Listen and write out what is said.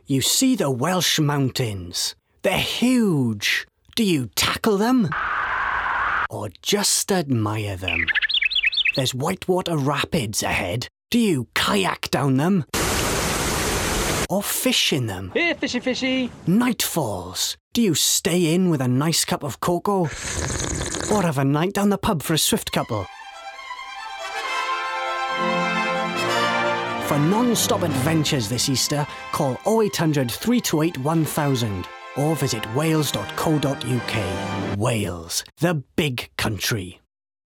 You see the Welsh mountains. They're huge. Do you tackle them? Or just admire them? There's whitewater rapids ahead. Do you kayak down them? Or fish in them? Here, fishy fishy. Nightfalls. Do you stay in with a nice cup of cocoa? Or have a night down the pub for a swift couple? For non-stop adventures this Easter, call 0800 328 1000 or visit wales.co.uk. Wales, the big country.